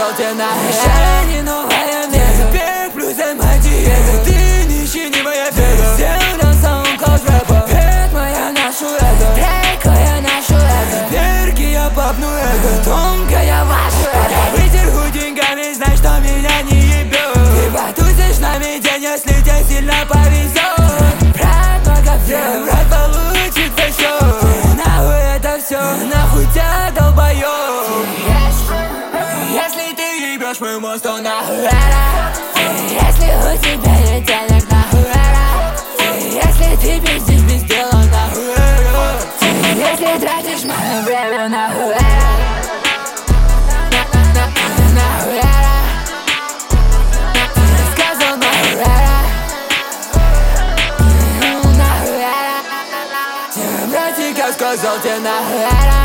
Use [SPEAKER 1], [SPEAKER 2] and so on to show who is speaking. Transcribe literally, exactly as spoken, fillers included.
[SPEAKER 1] сказал тебе нахуй. Это не новая мега, пик плюс моя диета. Ты не ищи, не моя бега. Сделал саундклауд рэпа, это моя нашу эго. Трекая нашу эго, перки я папну эго. Тонкая ваша эго. Вытерху деньгами, знай, что меня не ебет. Ты потусишь на нами день, если тебе сильно повезет. Брат, много всем, брат получит за счет. Нахуй это все, нахуй тебя долбоёб. Если ты ебешь мой мост, то нахуй это. Если у тебя нет денег, нахуй это. Если ты пиздишь без дела, нахуй это. Если тратишь мое время, нахуй это. Нахуй это. Сказал нахуй это. Нахуй это. Братик, я сказал тебе нахуй это.